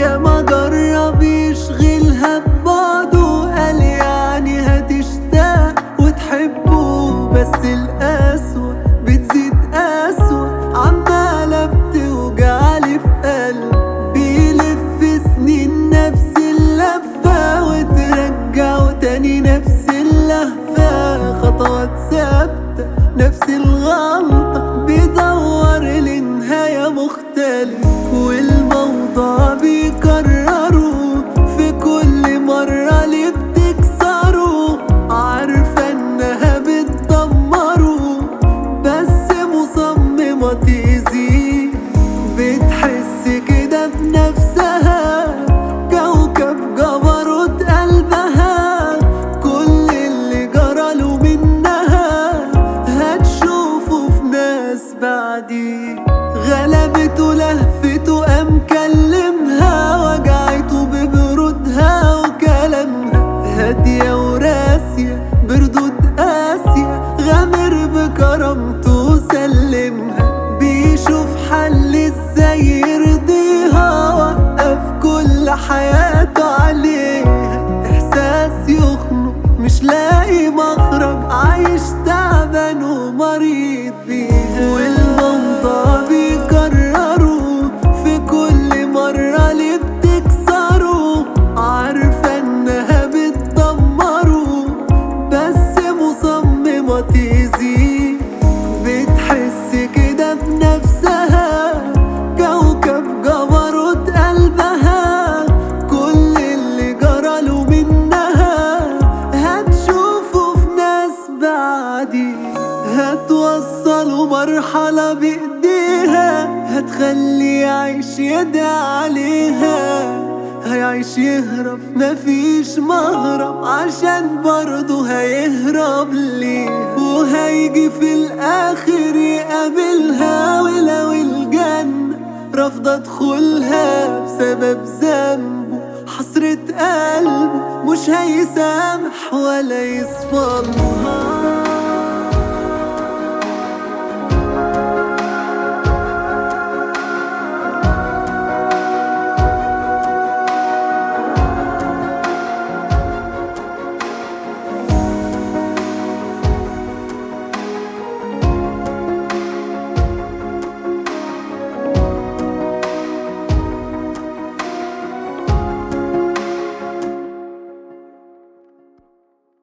يا ما جرب يشغلها ببعضه، قال يعني هتشتاق وتحبه، بس القسوة بتزيد قسوة عمالة بتوجعلي في قلبي. بيلف سنين نفس اللفة وترجعه تاني نفس اللهفة، خطوات ثابتة نفس الغلطة، بيدور لنهاية مختلفة، والموضوع بيكرره في كل مرة اللي بتكسره. عارفة انها بتدمره بس مصممة تأذيه، بتحس كده بنفسها كوكب جبروت قلبها، كل اللي جراله منها هتشوفه في ناس بعديه. غلبته لهفته قام كلمها، وجعته ببرودها وكلامها، هادية وراسية بردود قاسية، غامر بكرامته وسلمها. بيشوف حل ازاي يرضيها، وقف كل حياته عليها، احساس يخنق مش لاقي مخرج، عايش تعبان ومريض بيها. والموضوع بيكرره في كل مرة اللي بتكسره، عارفة انها بتدمره بس مصممة تأذيه، بتحس كده بنفسها كوكب جبروت قلبها، كل اللي جراله منها هتشوفه في ناس بعدي. هتوصله مرحلة بإيديها، هتخليه يعيش يدعي عليها، هيعيش يهرب مفيش مهرب، عشان برضه هيهرب ليها، وهيجي في الآخر يقابلها. ولو الجنة رافضة ادخلها بسبب ذنبه حسرة قلبه، مش هيسامح ولا يصفلها.